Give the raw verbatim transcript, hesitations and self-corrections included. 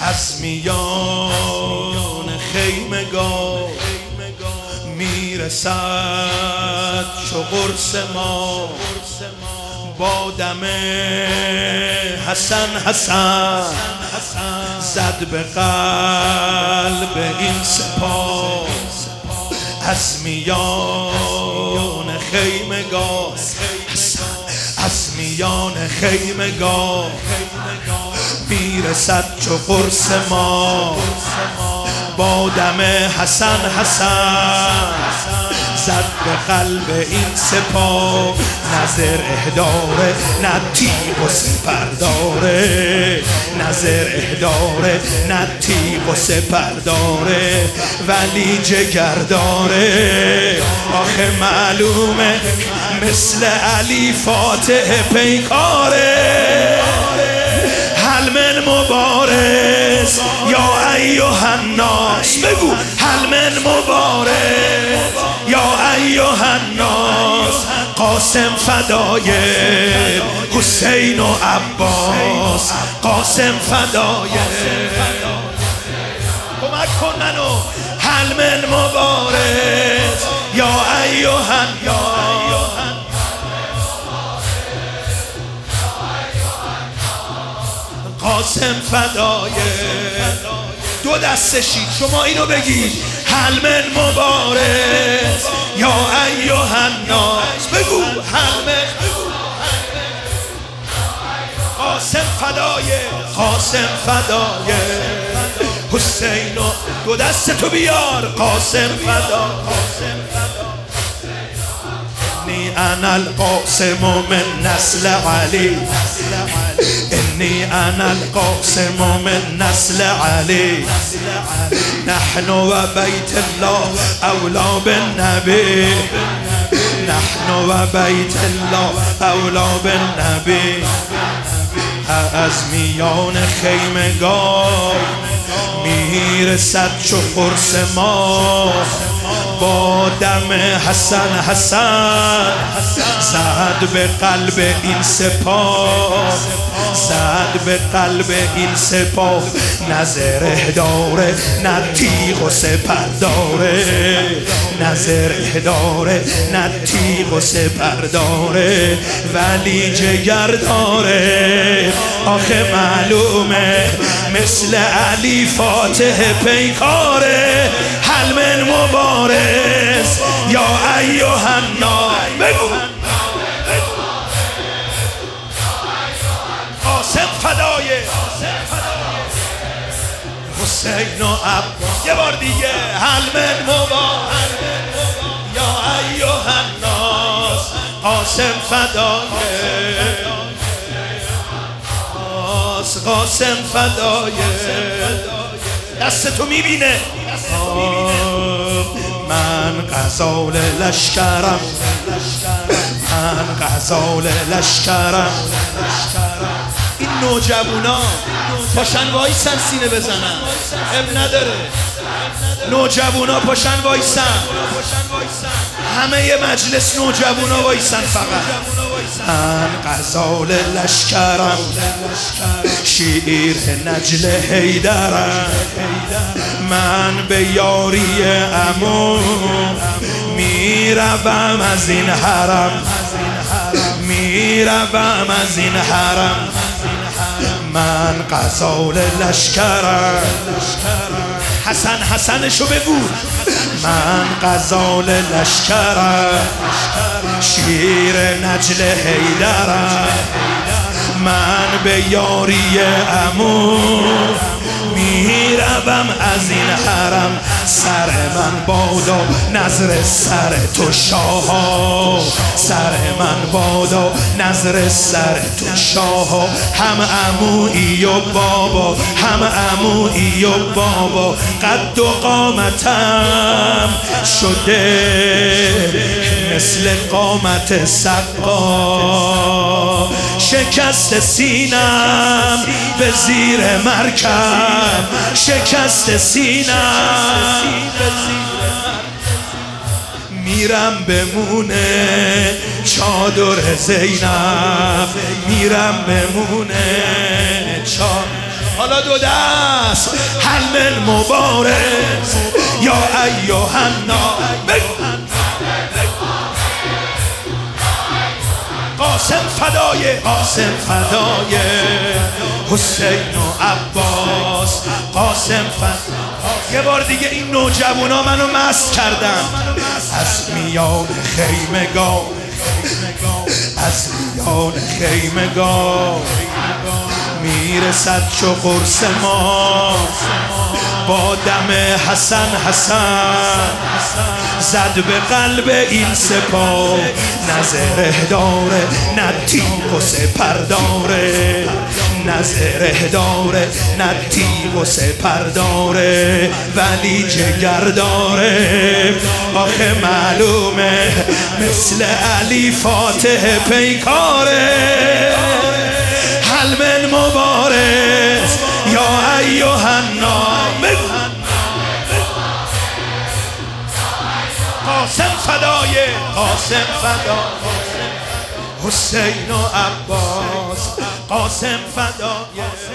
از میان خیمگاه میرسد چو قرص ما با دم حسن حسن زد به قلب این سپاه. از میان خیمگاه از میان خیمگاه میرسد چو قرص ما با دم حسن حسن زد به قلب این سپاه. نظر اهداره نه تیغ و سپر داره، نظر اهداره نه تیغ و سپر داره، ولی جگر داره. آخه معلومه مثل علی فاتح پیکاره. هل من مبارز یا ایها الناس، بگو هل من مبارز یا ایها الناس. قاسم فدای حسین و عباس، قاسم فدای. کمک کن منو. هل من مبارز یا ایها الناس. قاسم فدای. دو دسته شید شما اینو بگید. هل من مبارز یا ایها الناس، بگو هل من. قاسم فدای قاسم فدای حسین و دو دست تو بیار. قاسم فدا انی انا القاسم من نسل علی، انی انا القاسم من نسل علی. نحن و بیت الله اولا بالنبی، نحن و بیت الله اولا بالنبی. از میان خیمگاه میرسد چو قرص ما با دم حسن حسن زد به قلب این سپاه، زد به قلب این سپاه. نظر داره نه تیغ و سپر داره، نظر داره نه تیغ و سپر داره، ولی جگر داره. آخه معلومه مثل علی فاتح پیکاره. هل من مبارز یا ایها الناس، بگو قاسم فدای حسین و عباس. یه بار دیگه. هل من مبارز یا ایها الناس. قاسم فدای قاسم فدای. دست تو میبینه. من غزال لشکرم، من غزال لشکرم. این نوجوونا پاشن وایسن سینه بزنن، اب نداره. نوجوونا پاشن وایسن، همه یه مجلس نوجوونا وایسن فقط. من غزال لشکرم، شیر نجل حیدرم. من به یاری عمو میروم از این حرم، میروم از این حرم. من غزال لشکرم. حسن حسنشو بگو. من غزال لشکرم، شیر نجل حیدرم. من به یاری عمو میروم از این حرم. سر من بادا نظر سر تو شاها، سر من بادا نظر سر تو شاها. هم عمویی و بابا، هم عمویی و بابا. قد و قامتم شده مثل قامت سقا. شکست سینم به زیر مرکب، شکست سینم به زیر مرکب. میرم بمونه چادر زینب، میرم بمونه چادر. حالا دو دست حلم المبارز یا ایها الناس. قاسم فدای قاسم فدای حسین و عباس. قاسم فدای. یه بار دیگه این نوجوانا منو مست کردن. از میان خیمگاه از میان خیمگاه میرسد چو قرص ما با دم حسن حسن زد به قلب این سپاه. نظره داره نه تیغ و سپر داره نظره داره نه تیغ و سپر داره ولی جگر داره. آخه معلومه مثل علی فاتح پیکاره. حلم مبارز یا ایها الناس. قاسم فدای قاسم فدای حسین و عباس. قاسم فدای